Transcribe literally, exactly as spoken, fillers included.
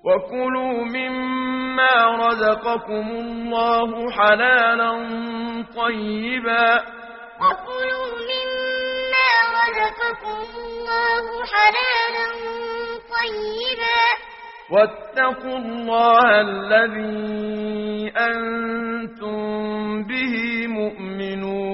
وكلوا مما رزقكم الله حلالا طيبا وكلوا مما رزقكم الله حلالا طيبا واتقوا الله الذي أنتم به مؤمنون